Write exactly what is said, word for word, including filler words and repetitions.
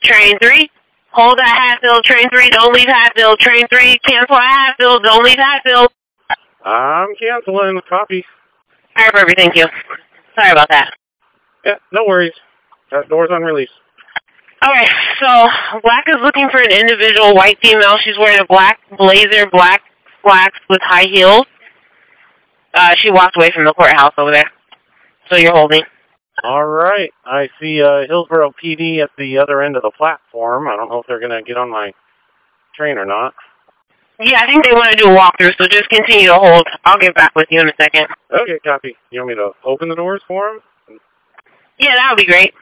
Train three. Hold at Hatfield. Train three. Don't leave Hatfield. Train three. Cancel at Hatfield. Don't leave Hatfield. I'm canceling. Copy. All right, perfect. Thank you. Sorry about that. Yeah, no worries. That door's on release. Okay, so Black is looking for an individual white female. She's wearing a black blazer, black slacks with high heels. Uh, she walked away from the courthouse over there. So you're holding. All right. I see uh, Hillsborough P D at the other end of the platform. I don't know if they're going to get on my train or not. Yeah, I think they want to do a walkthrough, so just continue to hold. I'll get back with you in a second. Okay, copy. You want me to open the doors for them? Yeah, that would be great.